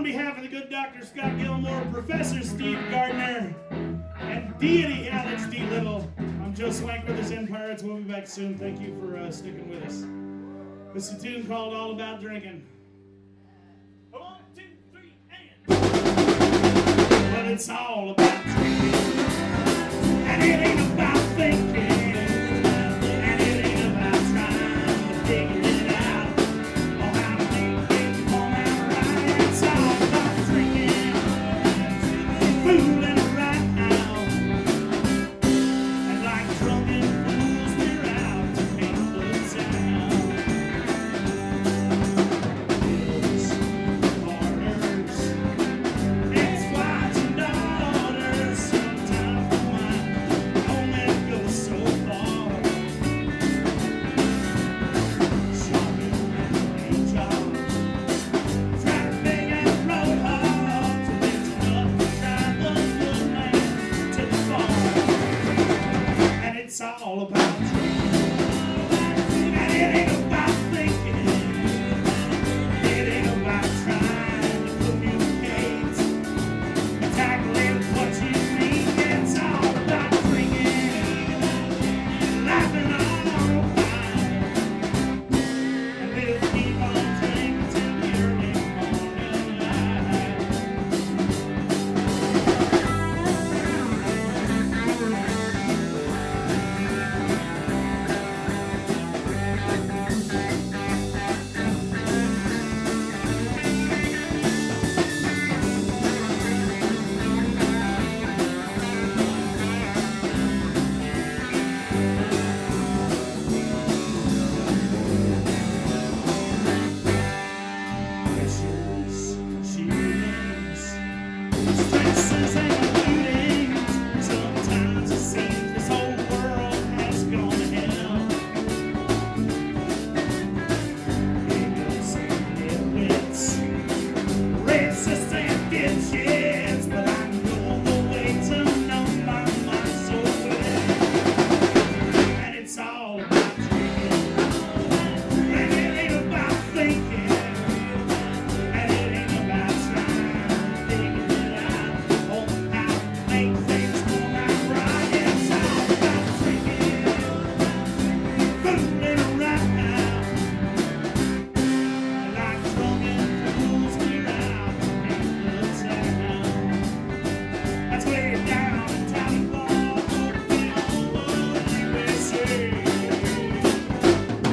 behalf of the good Dr. Scott Gilmore, Professor Steve Gardner, and Deity Alex D. Little, I'm Joe Swank with the Zen Pirates. We'll be back soon. Thank you for sticking with us. This is a tune called All About Drinking. 1, 2, 3, and... Well, it's all about drinking, and it ain't about thinking. It's all about drinking, and it ain't about thinking, it ain't about trying to communicate, tackling what you mean. It's all about drinking, laughing all fine, and we'll keep on drinking till the early morning light.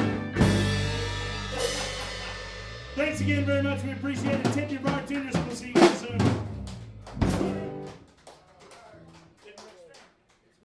Thanks again very much. We appreciate it. Tip your bartenders. We'll see you.